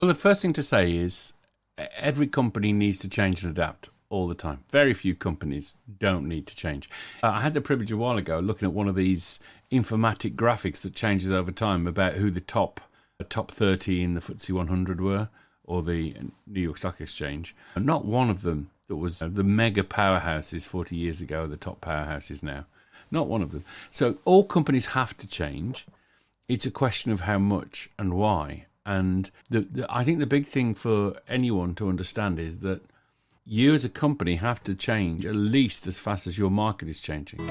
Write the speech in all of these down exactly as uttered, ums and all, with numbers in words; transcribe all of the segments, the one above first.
Well, the first thing to say is e- every company needs to change and adapt all the time. Very few companies don't need to change. Uh, I had the privilege a while ago looking at one of these informatic graphics that changes over time about who the top the top thirty in the F T S E one hundred were, or the New York Stock Exchange. And not one of them that was uh, the mega powerhouses forty years ago, the top powerhouses now. Not one of them. So all companies have to change. It's a question of how much and why. And the, the, I think the big thing for anyone to understand is that you as a company have to change at least as fast as your market is changing.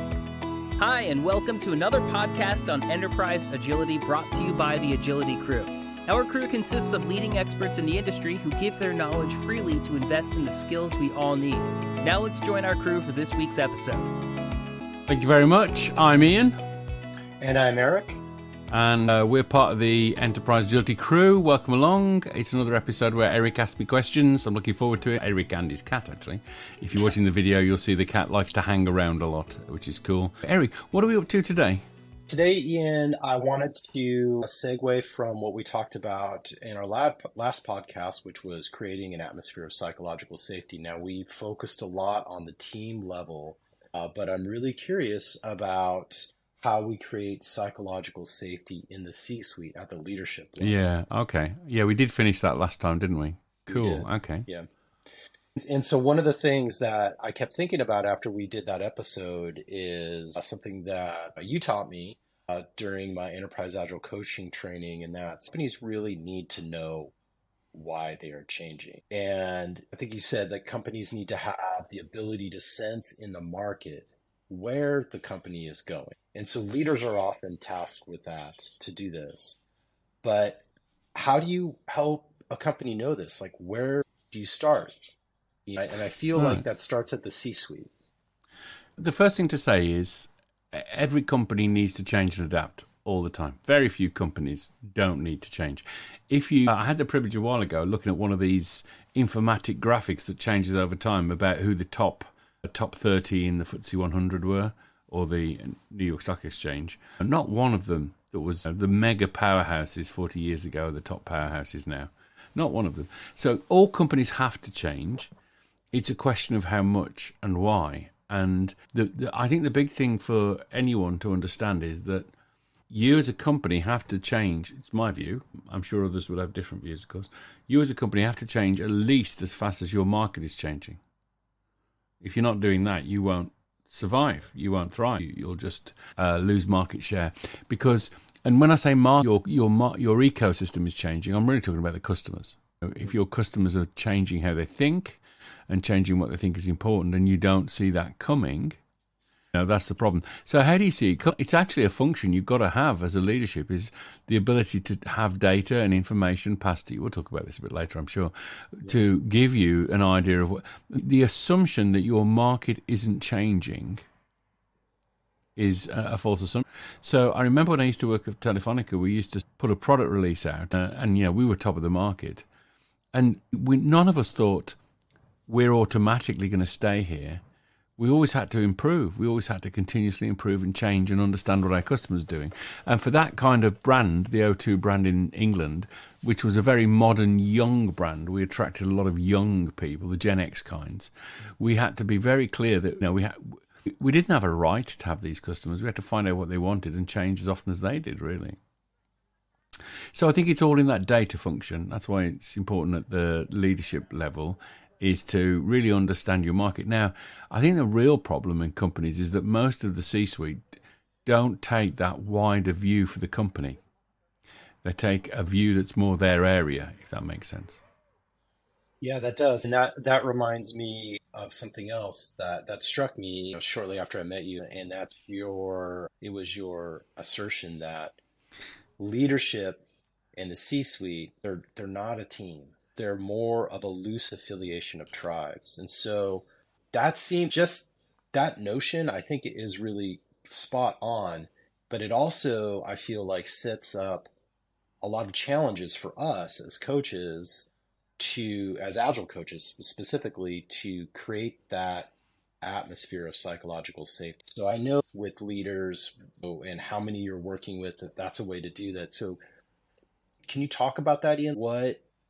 Hi, and welcome to another podcast on enterprise agility brought to you by the Agility Crew. Our crew consists of leading experts in the industry who give their knowledge freely to invest in the skills we all need. Now let's join our crew for this week's episode. Thank you very much. I'm Ian. And I'm Eric. And uh, we're part of the Enterprise Agility Crew. Welcome along. It's another episode where Eric asks me questions. I'm looking forward to it. Eric and his cat, actually. If you're watching the video, you'll see the cat likes to hang around a lot, which is cool. Eric, what are we up to today? Today, Ian, I wanted to segue from what we talked about in our last podcast, which was creating an atmosphere of psychological safety. Now, we focused a lot on the team level, uh, but I'm really curious about how we create psychological safety in the C-suite at the leadership level. Yeah, okay. Yeah, we did finish that last time, didn't we? Cool, we okay. Yeah. And so one of the things that I kept thinking about after we did that episode is something that you taught me uh, during my Enterprise Agile coaching training, and that companies really need to know why they are changing. And I think you said that companies need to have the ability to sense in the market where the company is going. And so leaders are often tasked with that, to do this. But how do you help a company know this? Like, where do you start? And I feel Right. like that starts at the C-suite. The first thing to say is every company needs to change and adapt all the time. Very few companies don't need to change. If you, I had the privilege a while ago looking at one of these informatic graphics that changes over time about who the top the top thirty in the F T S E one hundred were, or the New York Stock Exchange. And not one of them that was the mega powerhouses forty years ago, the top powerhouses now. Not one of them. So all companies have to change. It's a question of how much and why. And the, the, I think the big thing for anyone to understand is that you as a company have to change. It's my view. I'm sure others will have different views, of course. You as a company have to change at least as fast as your market is changing. If you're not doing that, you won't survive. You won't thrive. You'll just uh, lose market share. Because, and when I say market, your your your ecosystem is changing, I'm really talking about the customers. If your customers are changing how they think and changing what they think is important, and you don't see that coming, you know, that's the problem. So how do you see it? It's actually a function you've got to have as a leadership, is the ability to have data and information passed to you. We'll talk about this a bit later, I'm sure, yeah. to give you an idea of what the assumption that your market isn't changing is a false assumption. So I remember when I used to work at Telefonica, we used to put a product release out, uh, and you know, we were top of the market, and we, none of us thought we're automatically going to stay here. We always had to improve. We always had to continuously improve and change and understand what our customers are doing. And for that kind of brand, the O two brand in England, which was a very modern, young brand, we attracted a lot of young people, the Gen X kinds. We had to be very clear that, you know, we had, we didn't have a right to have these customers. We had to find out what they wanted and change as often as they did, really. So I think it's all in that data function. That's why it's important at the leadership level, is to really understand your market. Now, I think the real problem in companies is that most of the C-suite don't take that wider view for the company. They take a view that's more their area, if that makes sense. Yeah, that does. And that, that reminds me of something else that, that struck me, you know, shortly after I met you, and that's your, it was your assertion that leadership and the C-suite, they're, they're not a team. They're more of a loose affiliation of tribes. And so that seems, just that notion, I think it is really spot on, but it also, I feel like, sets up a lot of challenges for us as coaches to, as Agile coaches specifically, to create that atmosphere of psychological safety. So I know with leaders and how many you're working with, that that's a way to do that. So can you talk about that, Ian? What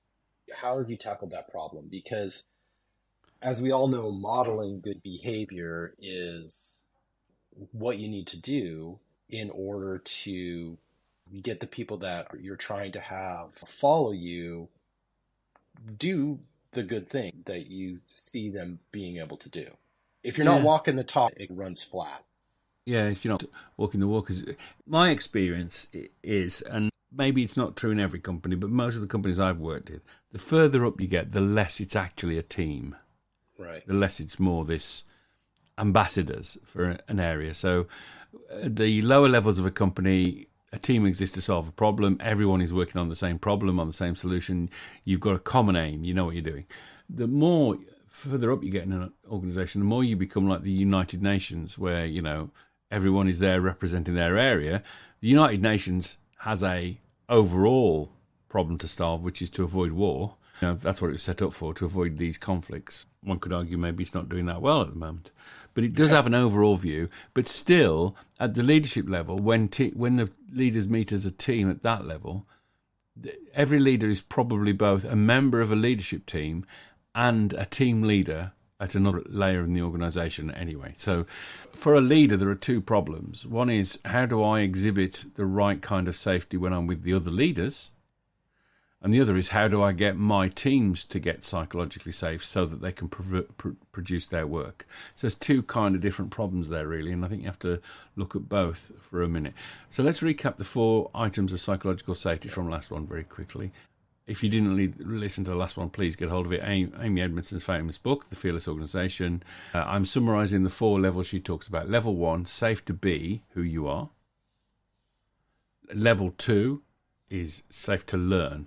how have you tackled that problem? Because as we all know, modeling good behavior is what you need to do in order to get the people that you're trying to have follow you do the good thing that you see them being able to do. If you're not Yeah. walking the talk, it runs flat. Yeah, if you're not walking the walk. Is my experience i- is, and maybe it's not true in every company, but most of the companies I've worked with, the further up you get, the less it's actually a team. Right. The less it's more this ambassadors for an area. So at the lower levels of a company, a team exists to solve a problem. Everyone is working on the same problem, on the same solution. You've got a common aim. You know what you're doing. The more further up you get in an organization, the more you become like the United Nations, where, you know, everyone is there representing their area. The United Nations has a overall problem to solve, which is to avoid war. You know, that's what it was set up for, to avoid these conflicts. One could argue maybe it's not doing that well at the moment. But it does have an overall view. But still, at the leadership level, when te- when the leaders meet as a team at that level, every leader is probably both a member of a leadership team and a team leader at another layer in the organisation anyway. So for a leader, there are two problems. One is, how do I exhibit the right kind of safety when I'm with the other leaders? And the other is, how do I get my teams to get psychologically safe so that they can pr- pr- produce their work? So there's two kind of different problems there, really, and I think you have to look at both for a minute. So let's recap the four items of psychological safety from last one very quickly. If you didn't lead, listen to the last one, please get hold of it. Amy, Amy Edmondson's famous book, The Fearless Organisation. Uh, I'm summarising the four levels she talks about. Level one, safe to be who you are. Level two is safe to learn.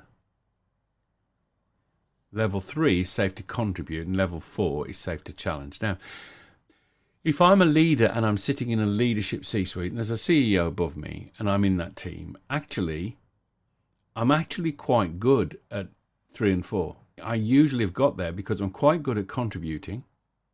Level three is safe to contribute, and level four is safe to challenge. Now, if I'm a leader and I'm sitting in a leadership C-suite and there's a C E O above me and I'm in that team, actually, I'm actually quite good at three and four. I usually have got there because I'm quite good at contributing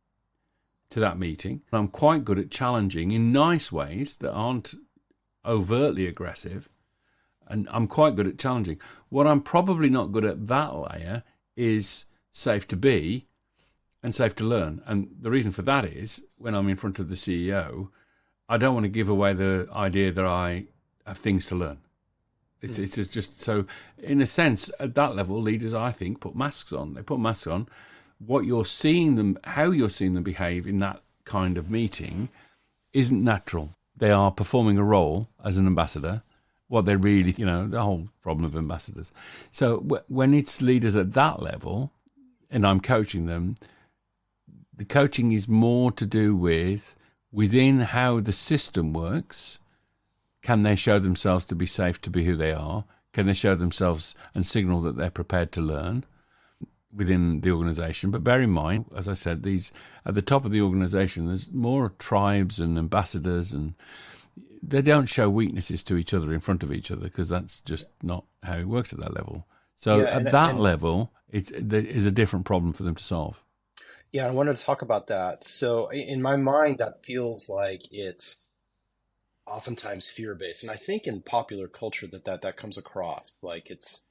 to that meeting. I'm quite good at challenging in nice ways that aren't overtly aggressive, and I'm quite good at challenging. What I'm probably not good at that layer is safe to be and safe to learn. And the reason for that is, when I'm in front of the C E O, I don't want to give away the idea that I have things to learn. It's, mm. it's just so, in a sense, at that level, leaders, I think, put masks on. They put masks on. What you're seeing them, how you're seeing them behave in that kind of meeting isn't natural. They are performing a role as an ambassador. What they really, you know, the whole problem of ambassadors. So w- when it's leaders at that level, and I'm coaching them, the coaching is more to do with within how the system works. Can they show themselves to be safe to be who they are? Can they show themselves and signal that they're prepared to learn within the organisation? But bear in mind, as I said, these at the top of the organisation, there's more tribes and ambassadors, and they don't show weaknesses to each other in front of each other, because that's just not how it works at that level. So Yeah, at and- that and- level, it there is a different problem for them to solve. Yeah, I wanted to talk about that. So i- in my mind, that feels like it's oftentimes fear-based. And I think in popular culture that that, that comes across like it's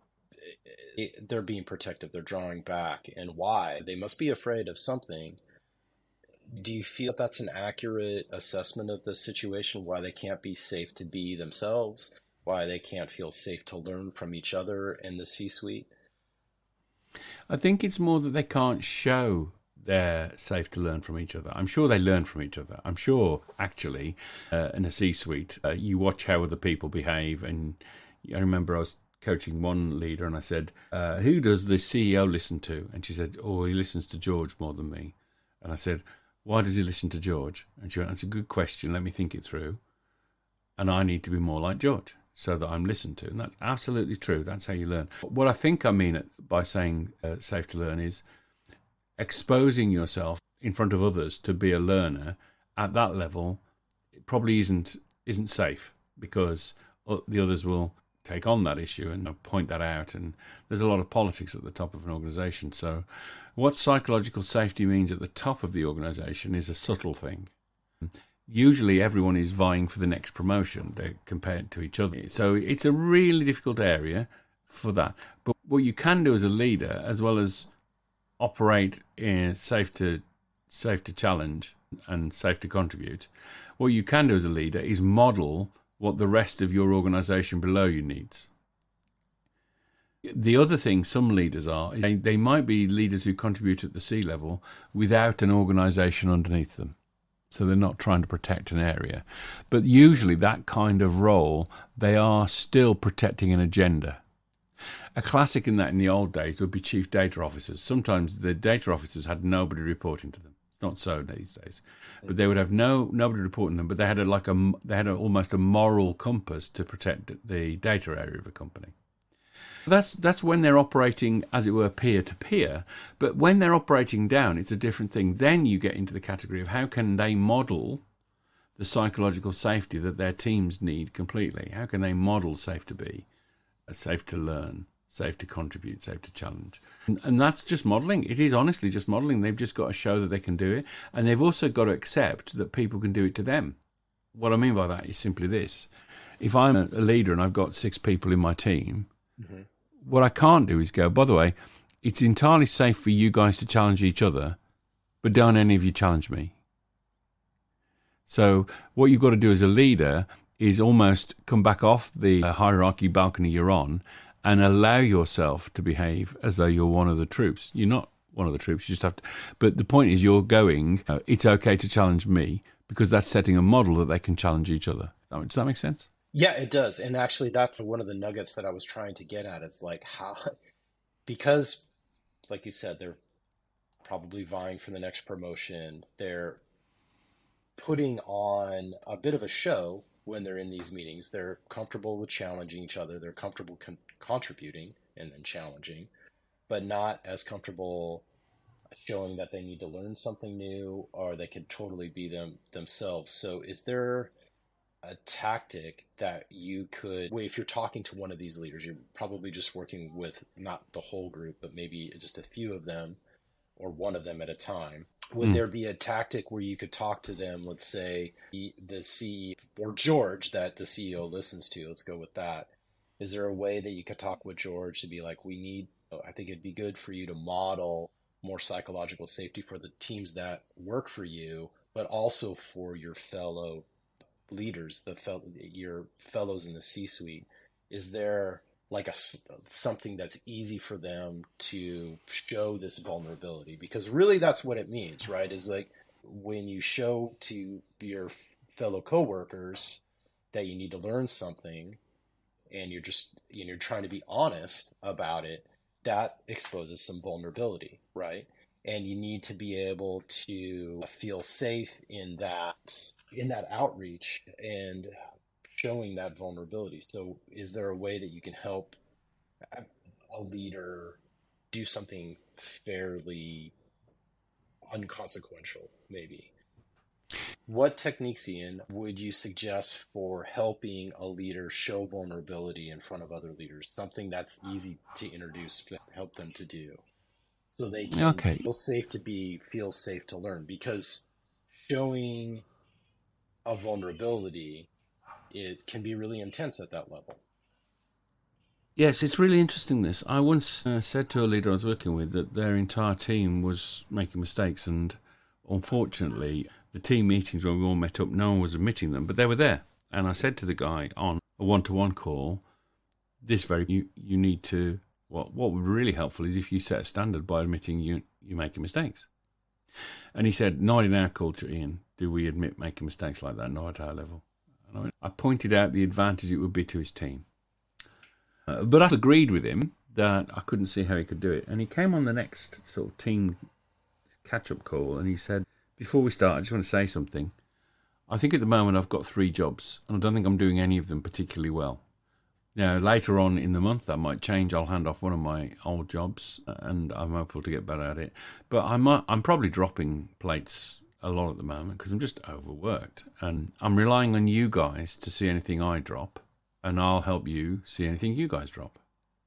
it, they're being protective, they're drawing back. And why? They must be afraid of something. Do you feel that's an accurate assessment of the situation, why they can't be safe to be themselves, why they can't feel safe to learn from each other in the C-suite? I think it's more that they can't show they're safe to learn from each other. I'm sure they learn from each other. I'm sure, actually, uh, in a C-suite, uh, you watch how other people behave. And I remember I was coaching one leader and I said, uh, who does the C E O listen to? And she said, oh, he listens to George more than me. And I said, why does he listen to George? And she went, that's a good question. Let me think it through. And I need to be more like George so that I'm listened to. And that's absolutely true. That's how you learn. What I think I mean it by saying uh, safe to learn is exposing yourself in front of others to be a learner at that level. It probably isn't isn't safe, because the others will take on that issue and point that out. And there's a lot of politics at the top of an organisation. So what psychological safety means at the top of the organisation is a subtle thing. Usually everyone is vying for the next promotion. They're compared to each other. So it's a really difficult area for that. But what you can do as a leader, as well as operate in safe to safe to challenge and safe to contribute, what you can do as a leader is model what the rest of your organization below you needs. The other thing some leaders are, they, they might be leaders who contribute at the C level without an organization underneath them. So they're not trying to protect an area. But usually that kind of role, they are still protecting an agenda. A classic in that in the old days would be chief data officers. Sometimes the data officers had nobody reporting to them. It's not so these days. But they would have no nobody reporting them, but they had a, like a, they had a, almost a moral compass to protect the data area of a company. That's that's when they're operating, as it were, peer-to-peer. But when they're operating down, it's a different thing. Then you get into the category of how can they model the psychological safety that their teams need completely? How can they model safe to be, safe to learn, safe to contribute, safe to challenge? And, and that's just modeling. It is honestly just modeling. They've just got to show that they can do it. And they've also got to accept that people can do it to them. What I mean by that is simply this. If I'm a leader and I've got six people in my team, mm-hmm. what I can't do is go, by the way, it's entirely safe for you guys to challenge each other, but don't any of you challenge me. So what you've got to do as a leader is almost come back off the hierarchy balcony you're on and allow yourself to behave as though you're one of the troops. You're not one of the troops, you just have to. But the point is you're going, uh, it's okay to challenge me, because that's setting a model that they can challenge each other. Does that make sense? Yeah, it does. And actually, that's one of the nuggets that I was trying to get at is like how, because like you said, they're probably vying for the next promotion. They're putting on a bit of a show when they're in these meetings. They're comfortable with challenging each other. They're comfortable con- contributing and then challenging, but not as comfortable showing that they need to learn something new or they could totally be them themselves. So is there a tactic that you could, if you're talking to one of these leaders, you're probably just working with not the whole group, but maybe just a few of them or one of them at a time. Would mm. there be a tactic where you could talk to them, let's say the, the C E O or George that the C E O listens to, let's go with that. Is there a way that you could talk with George to be like, we need, I think it'd be good for you to model more psychological safety for the teams that work for you, but also for your fellow leaders, the fel- your fellows in the C-suite? Is there like a something that's easy for them to show this vulnerability? Because really that's what it means, right? Is like when you show to your fellow coworkers that you need to learn something and you're just, you know, you're trying to be honest about it, that exposes some vulnerability, right? And you need to be able to feel safe in that in that outreach and showing that vulnerability. So is there a way that you can help a leader do something fairly unconsequential, maybe? What techniques, Ian, would you suggest for helping a leader show vulnerability in front of other leaders? Something that's easy to introduce, to help them to do, so they can okay. feel safe to be, feel safe to learn. Because showing a vulnerability, it can be really intense at that level. Yes, it's really interesting, this. I once uh, said to a leader I was working with that their entire team was making mistakes, and unfortunately, the team meetings when we all met up, no one was admitting them, but they were there. And I said to the guy on a one-to-one call, this very, you, you need to, what what would be really helpful is if you set a standard by admitting you, you're making mistakes. And he said, not in our culture, Ian, do we admit making mistakes like that, not at our level. And I, went, I pointed out the advantage it would be to his team. Uh, but I agreed with him that I couldn't see how he could do it. And he came on the next sort of team catch-up call and he said, before we start, I just want to say something. I think at the moment I've got three jobs, and I don't think I'm doing any of them particularly well. Now, later on in the month, that might change. I'll hand off one of my old jobs, and I'm hopeful to get better at it. But I'm, I'm probably dropping plates a lot at the moment because I'm just overworked. And I'm relying on you guys to see anything I drop, and I'll help you see anything you guys drop.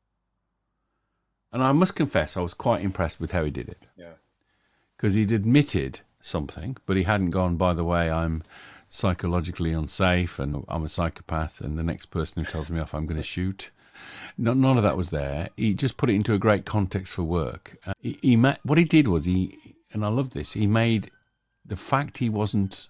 And I must confess, I was quite impressed with how he did it. Yeah. Because he'd admitted something, but he hadn't gone, by the way, I'm psychologically unsafe and I'm a psychopath and the next person who tells me off I'm going to shoot. No, none of that was there. He just put it into a great context for work. Uh, he, he ma- what he did was he, and I love this, he made the fact he wasn't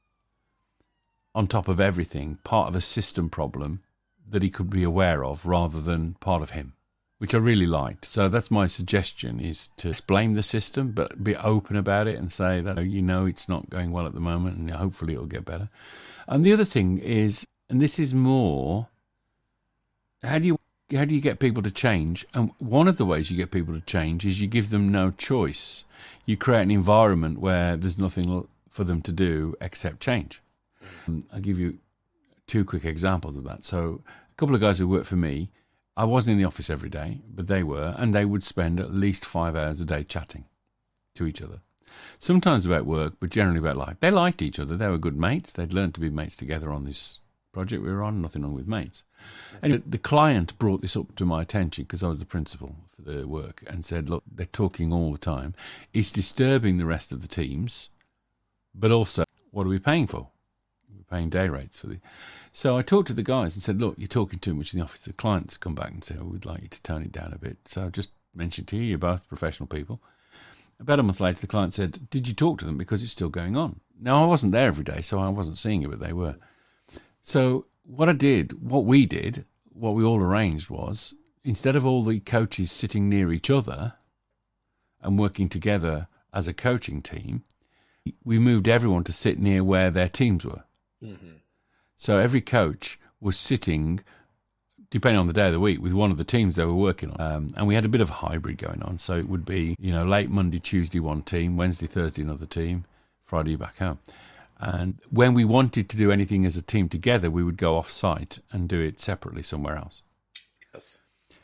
on top of everything part of a system problem that he could be aware of rather than part of him, which I really liked. So that's my suggestion, is to blame the system, but be open about it and say that, you know, it's not going well at the moment and hopefully it'll get better. And the other thing is, and this is more, how do you how do you get people to change? And one of the ways you get people to change is you give them no choice. You create an environment where there's nothing for them to do except change. I'll give you two quick examples of that. So a couple of guys who work for me, I wasn't in the office every day, but they were, and they would spend at least five hours a day chatting to each other. Sometimes about work, but generally about life. They liked each other. They were good mates. They'd learned to be mates together on this project we were on. Nothing wrong with mates. Anyway, the client brought this up to my attention because I was the principal for the work and said, look, they're talking all the time. It's disturbing the rest of the teams, but also, what are we paying for? We're paying day rates for the... So I talked to the guys and said, look, you're talking too much in the office. The clients come back and say, oh, we'd like you to tone it down a bit. So I just mentioned to you, you're both professional people. About a month later, the client said, did you talk to them? Because it's still going on. Now, I wasn't there every day, so I wasn't seeing it, but they were. So what I did, what we did, what we all arranged was, instead of all the coaches sitting near each other and working together as a coaching team, we moved everyone to sit near where their teams were. Mm-hmm. So every coach was sitting, depending on the day of the week, with one of the teams they were working on. Um, and we had a bit of a hybrid going on. So it would be, you know, late Monday, Tuesday, one team, Wednesday, Thursday, another team, Friday, back home. And when we wanted to do anything as a team together, we would go off-site and do it separately somewhere else. Yes.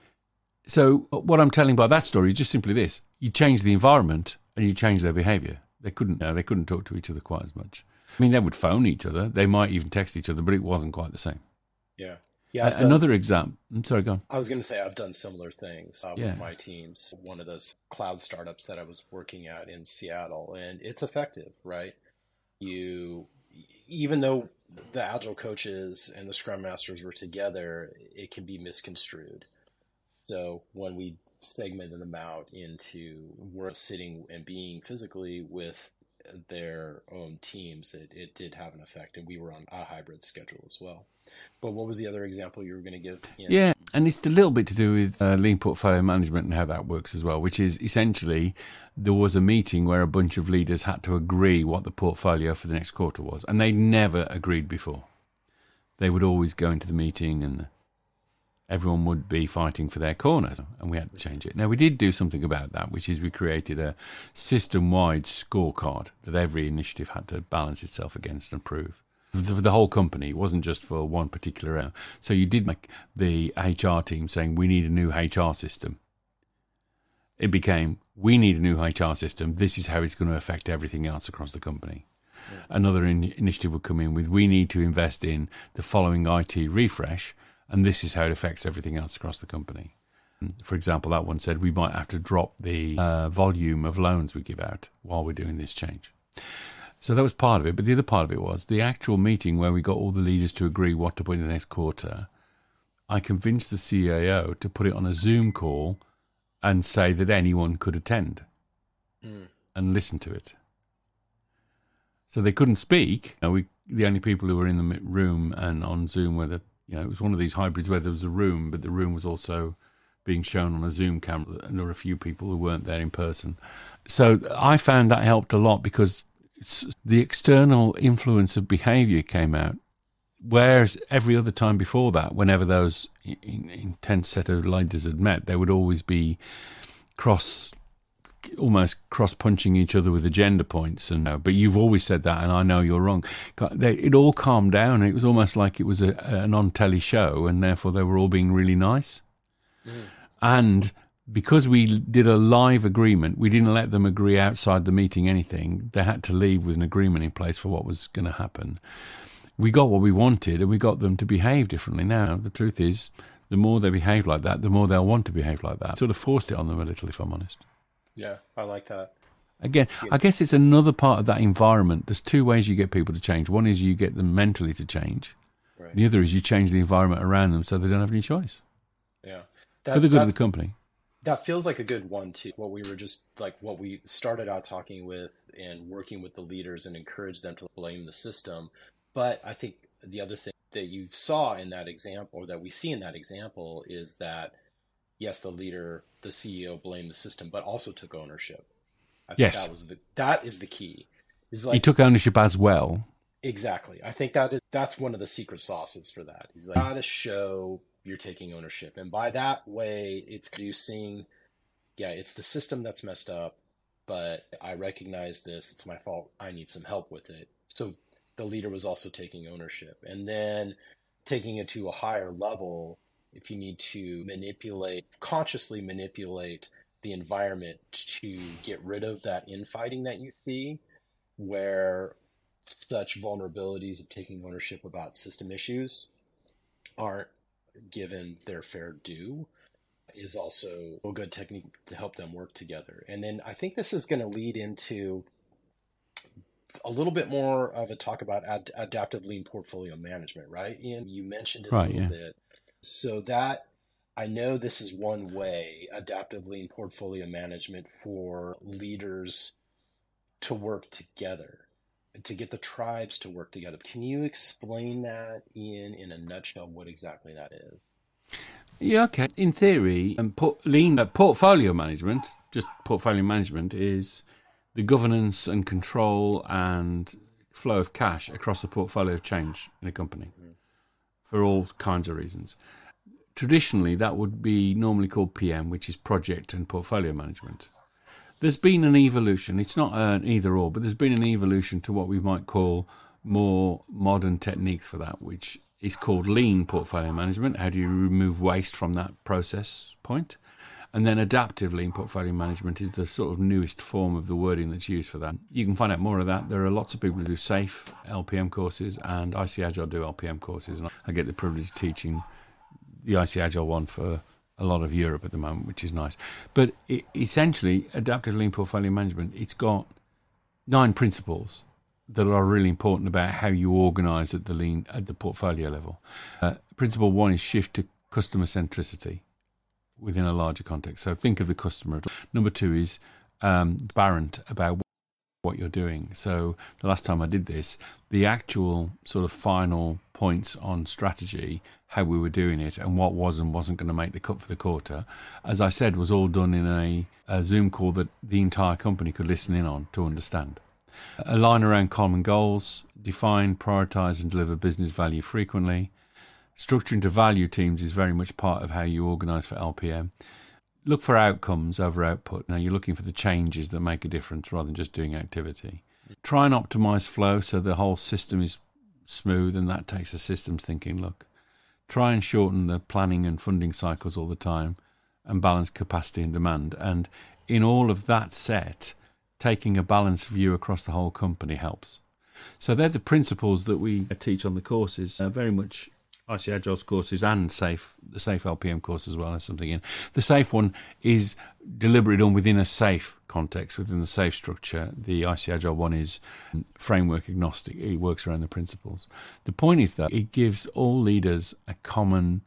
So what I'm telling by that story is just simply this. You change the environment and you change their behaviour. They couldn't, you know, they couldn't talk to each other quite as much. I mean, they would phone each other. They might even text each other, but it wasn't quite the same. Yeah. Yeah. Uh, another example. I'm sorry, go on. I was going to say I've done similar things uh, yeah. with my teams. One of those cloud startups that I was working at in Seattle, and it's effective, right? You, even though the Agile coaches and the Scrum Masters were together, it can be misconstrued. So when we segmented them out into work sitting and being physically with their own teams, it, it did have an effect, and we were on a hybrid schedule as well. But what was the other example you were going to give? Yeah, yeah and it's a little bit to do with uh, lean portfolio management and how that works as well, which is essentially there was a meeting where a bunch of leaders had to agree what the portfolio for the next quarter was, and they never agreed before. They would always go into the meeting and everyone would be fighting for their corner, and we had to change it. Now, we did do something about that, which is we created a system-wide scorecard that every initiative had to balance itself against and prove. For the whole company, it wasn't just for one particular area. So you did make the H R team saying, we need a new H R system. It became, we need a new H R system. This is how it's going to affect everything else across the company. Yeah. Another in- initiative would come in with, we need to invest in the following I T refresh, and this is how it affects everything else across the company. For example, that one said we might have to drop the uh, volume of loans we give out while we're doing this change. So that was part of it. But the other part of it was the actual meeting where we got all the leaders to agree what to put in the next quarter. I convinced the C A O to put it on a Zoom call and say that anyone could attend mm. and listen to it. So they couldn't speak. You know, we, the only people who were in the room and on Zoom were the, you know, it was one of these hybrids where there was a room, but the room was also being shown on a Zoom camera, and there were a few people who weren't there in person. So I found that helped a lot because it's, the external influence of behaviour came out, whereas every other time before that, whenever those in, intense set of leaders had met, they would always be cross, almost cross-punching each other with agenda points. And uh, but you've always said that, and I know you're wrong. They, it all calmed down. It was almost like it was a, an on-telly show, and therefore they were all being really nice. Mm. And because we did a live agreement, we didn't let them agree outside the meeting anything. They had to leave with an agreement in place for what was going to happen. We got what we wanted, and we got them to behave differently. Now, the truth is, the more they behave like that, the more they'll want to behave like that. Sort of forced it on them a little, if I'm honest. Yeah, I like that. Again, yeah. I guess it's another part of that environment. There's two ways you get people to change. One is you get them mentally to change. Right. The other is you change the environment around them so they don't have any choice. Yeah. for the That good of the that's company. that feels like a good one too. What we were just like what we started out talking with and working with the leaders and encourage them to blame the system. But I think the other thing that you saw in that example, or that we see in that example, is that yes, the leader, the C E O blamed the system, but also took ownership. I think Yes, that was the that is the key. Is he like took ownership as well. exactly. I think that is that's one of the secret sauces for that. He's like, gotta show you're taking ownership. And by that way, it's producing, yeah, it's the system that's messed up, but I recognize this. It's my fault. I need some help with it. So the leader was also taking ownership. And then taking it to a higher level, if you need to manipulate, consciously manipulate the environment to get rid of that infighting that you see, where such vulnerabilities of taking ownership about system issues aren't given their fair due, is also a good technique to help them work together. And then I think this is going to lead into a little bit more of a talk about ad- adaptive lean portfolio management, right? Ian, you mentioned it a Right, little yeah. bit. So that I know this is one way, adaptive lean portfolio management, for leaders to work together, to get the tribes to work together. Can you explain that, Ian, in a nutshell, what exactly that is? Yeah, okay. In theory, um, port, lean uh, portfolio management, just portfolio management, is the governance and control and flow of cash across the portfolio of change in a company for all kinds of reasons. Traditionally, that would be normally called P M, which is project and portfolio management. There's been an evolution. It's not an either or, but there's been an evolution to what we might call more modern techniques for that, which is called lean portfolio management. How do you remove waste from that process point? And then adaptive lean portfolio management is the sort of newest form of the wording that's used for that. You can find out more of that. There are lots of people who do SAFe L P M courses, and I C Agile do L P M courses, and I get the privilege of teaching the I C Agile one for a lot of Europe at the moment, which is nice. But it, essentially, adaptive lean portfolio management, it's got nine principles that are really important about how you organise at the lean at the portfolio level. Uh, principle one is shift to customer centricity within a larger context. So think of the customer. Number two is um, transparent about what you're doing. So the last time I did this, the actual sort of final points on strategy, how we were doing it, and what was and wasn't going to make the cut for the quarter, as I said, was all done in a, a Zoom call that the entire company could listen in on to understand. Align around common goals, define, prioritise and deliver business value frequently. Structuring to value teams is very much part of how you organise for L P M. Look for outcomes over output. Now you're looking for the changes that make a difference rather than just doing activity. Try and optimise flow so the whole system is smooth, and that takes a systems thinking look. Try and shorten the planning and funding cycles all the time and balance capacity and demand. And in all of that set, taking a balanced view across the whole company helps. So they're the principles that we teach on the courses, uh, very much I C Agile's courses and SAFe, the SAFe L P M course as well. There's something in. The SAFe one is deliberately done within a SAFe context, within the SAFe structure. The I C Agile one is framework agnostic. It works around the principles. The point is that it gives all leaders a common,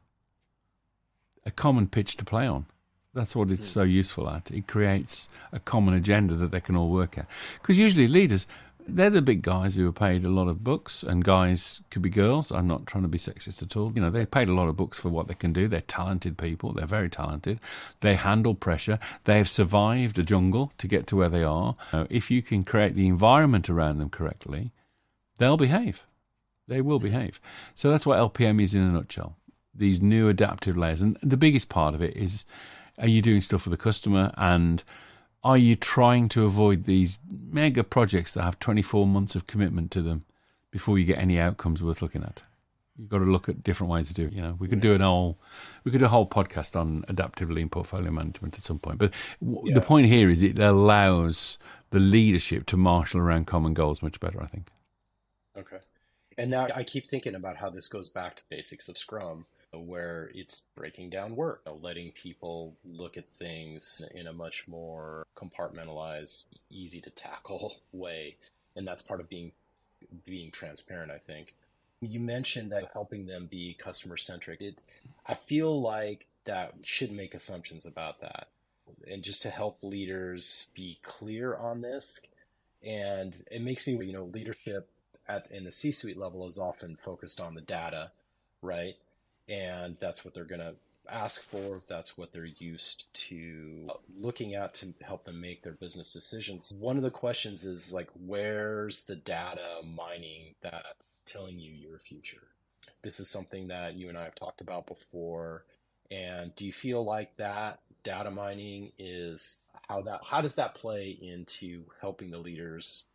a common pitch to play on. That's what it's so useful at. It creates a common agenda that they can all work at. Because usually leaders, they're the big guys who are paid a lot of books, and guys could be girls. I'm not trying to be sexist at all. You know, they're paid a lot of books for what they can do. They're talented people. They're very talented. They handle pressure. They have survived a jungle to get to where they are. Uh, if you can create the environment around them correctly, they'll behave. They will behave. So that's what L P M is in a nutshell. These new adaptive layers. And the biggest part of it is, are you doing stuff for the customer, and are you trying to avoid these mega projects that have twenty-four months of commitment to them before you get any outcomes worth looking at? You've got to look at different ways to do it. You know, we could do an whole, we could do a whole podcast on adaptive lean portfolio management at some point. But w- Yeah. the point here is it allows the leadership to marshal around common goals much better, I think. Okay. And now I keep thinking about how this goes back to basics of Scrum, where it's breaking down work, you know, letting people look at things in a much more compartmentalized, easy to tackle way. And that's part of being being transparent, I think. You mentioned that helping them be customer centric. It I feel like that shouldn't make assumptions about that. And just to help leaders be clear on this. And it makes me, you know, leadership at in the C-suite level is often focused on the data, right? And that's what they're going to ask for. That's what they're used to looking at to help them make their business decisions. One of the questions is like, where's the data mining that's telling you your future? This is something that you and I have talked about before. And do you feel like that data mining is how that, how does that play into helping the leaders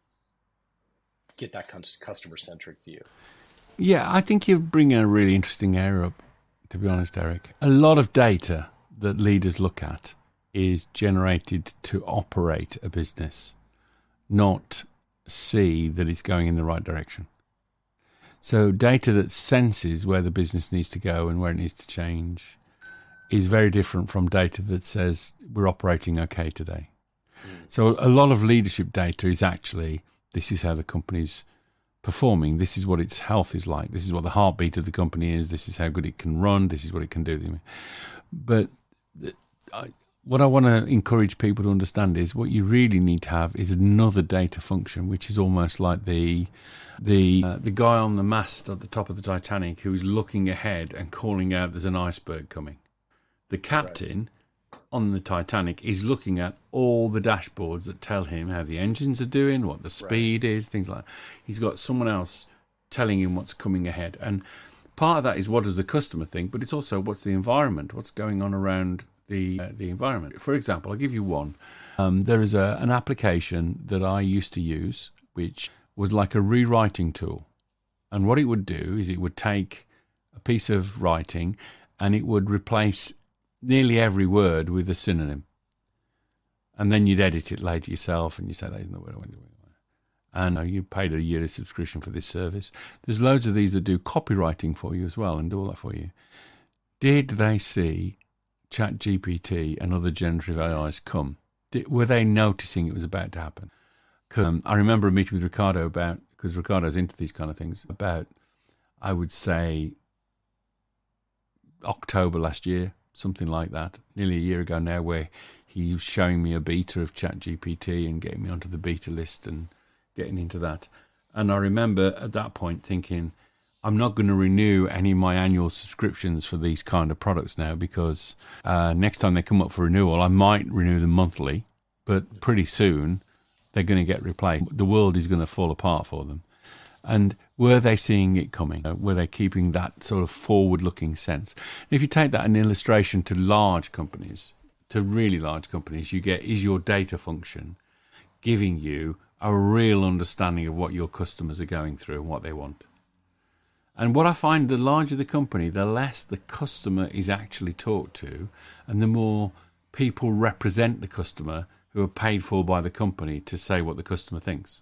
get that customer centric view? Yeah, I think you're bringing a really interesting area up, to be honest, Eric. A lot of data that leaders look at is generated to operate a business, not see that it's going in the right direction. So data that senses where the business needs to go and where it needs to change is very different from data that says we're operating okay today. Mm. So a lot of leadership data is actually, this is how the company's performing, this is what its health is like, this is what the heartbeat of the company is, this is how good it can run, this is what it can do. But I, what I want to encourage people to understand is what you really need to have is another data function, which is almost like the the uh, the guy on the mast at the top of the Titanic who's looking ahead and calling out there's an iceberg coming. The captain right. on the Titanic is looking at all the dashboards that tell him how the engines are doing, what the speed right. is, things like that. He's got someone else telling him what's coming ahead. And part of that is what does the customer think, but it's also what's the environment, what's going on around the uh, the environment. For example, I'll give you one. Um, there is a, an application that I used to use, which was like a rewriting tool. And what it would do is it would take a piece of writing and it would replace nearly every word with a synonym. And then you'd edit it later yourself and you say, that isn't the word I want to do. And uh, you paid a yearly subscription for this service. There's loads of these that do copywriting for you as well and do all that for you. Did they see ChatGPT and other generative A Is come? Did, were they noticing it was about to happen? Um, I remember a meeting with Ricardo about, because Ricardo's into these kind of things, about, I would say, October last year, something like that, nearly a year ago now, where he was showing me a beta of ChatGPT and getting me onto the beta list and getting into that. And I remember at that point thinking, I'm not going to renew any of my annual subscriptions for these kind of products now because uh, next time they come up for renewal, I might renew them monthly, but pretty soon they're going to get replaced. The world is going to fall apart for them. And were they seeing it coming? Were they keeping that sort of forward-looking sense? If you take that an illustration to large companies, to really large companies, you get, is your data function giving you a real understanding of what your customers are going through and what they want? And what I find, the larger the company, the less the customer is actually talked to, and the more people represent the customer who are paid for by the company to say what the customer thinks.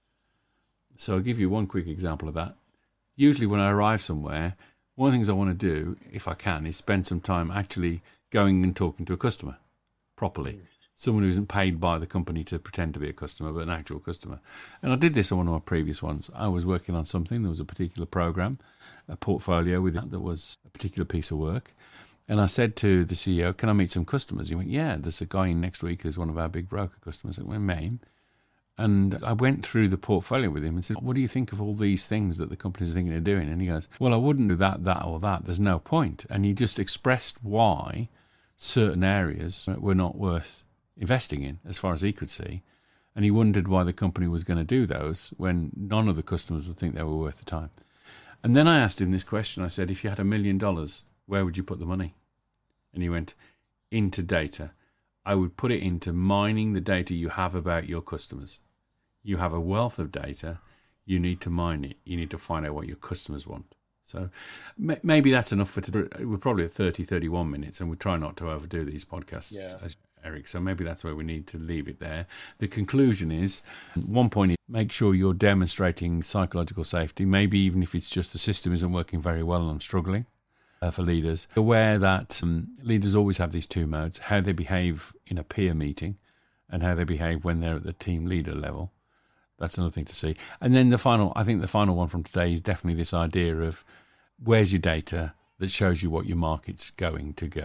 So I'll give you one quick example of that. Usually when I arrive somewhere, one of the things I want to do, if I can, is spend some time actually going and talking to a customer properly. Someone who isn't paid by the company to pretend to be a customer, but an actual customer. And I did this on one of my previous ones. I was working on something. There was a particular program, a portfolio with that that was a particular piece of work. And I said to the C E O, can I meet some customers? He went, yeah, there's a guy in next week who's one of our big broker customers. I went, met him. And I went through the portfolio with him and said, what do you think of all these things that the companies are thinking of doing? And he goes, well, I wouldn't do that, that, or that. There's no point. And he just expressed why certain areas were not worth investing in, as far as he could see. And he wondered why the company was going to do those when none of the customers would think they were worth the time. And then I asked him this question. I said, if you had a million dollars, where would you put the money? And he went, into data. I would put it into mining the data you have about your customers. You have a wealth of data. You need to mine it. You need to find out what your customers want. So maybe that's enough for today. We're probably at thirty, thirty-one minutes, and we try not to overdo these podcasts, yeah. as Eric. So maybe that's where we need to leave it there. The conclusion is, one point is make sure you're demonstrating psychological safety, maybe even if it's just the system isn't working very well and I'm struggling. Uh, for leaders, aware that um, leaders always have these two modes, how they behave in a peer meeting and how they behave when they're at the team leader level. That's another thing to see. And then the final, I think the final one from today is definitely this idea of where's your data that shows you what your market's going to go.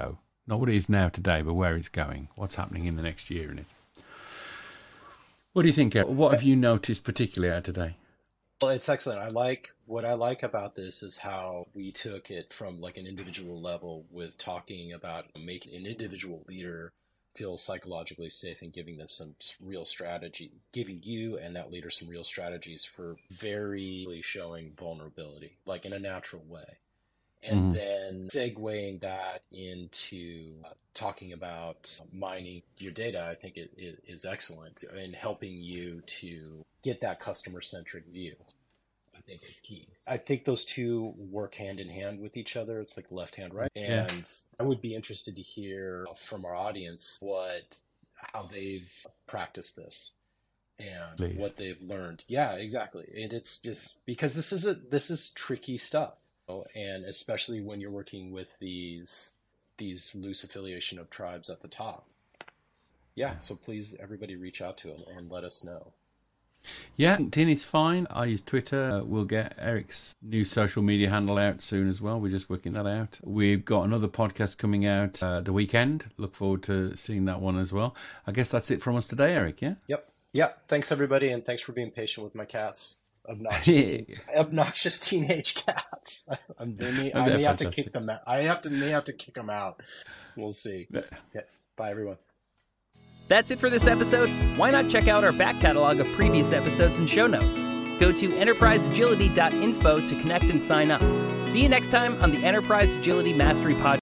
Not what it is now today, but where it's going, what's happening in the next year in it. What do you think, Eric? What have you noticed particularly out today? Well, it's excellent. I like what I like about this is how we took it from like an individual level with talking about making an individual leader feel psychologically safe and giving them some real strategy, giving you and that leader some real strategies for very showing vulnerability, like in a natural way. And mm. then segueing that into uh, talking about mining your data, I think it, it is excellent in helping you to get that customer-centric view. I think is key. I think those two work hand in hand with each other. It's like left hand, right? And yeah. I would be interested to hear from our audience what, how they've practiced this and Please. what they've learned. Yeah, exactly. And it's just because this is a, this is tricky stuff. And especially when you're working with these these loose affiliation of tribes at the top. Yeah, so please, everybody reach out to us and let us know. Yeah, LinkedIn is fine. I use Twitter. Uh, we'll get Eric's new social media handle out soon as well. We're just working that out. We've got another podcast coming out uh, the weekend. Look forward to seeing that one as well. I guess that's it from us today, Eric, yeah? Yep. Yep. Thanks, everybody, and thanks for being patient with my cats. Obnoxious, obnoxious teenage cats. I'm, they may, I may have to kick them out. I have to may have to kick them out. We'll see. Yeah. Bye, everyone. That's it for this episode. Why not check out our back catalog of previous episodes and show notes? Go to enterprise agility dot info to connect and sign up. See you next time on the Enterprise Agility Mastery Podcast.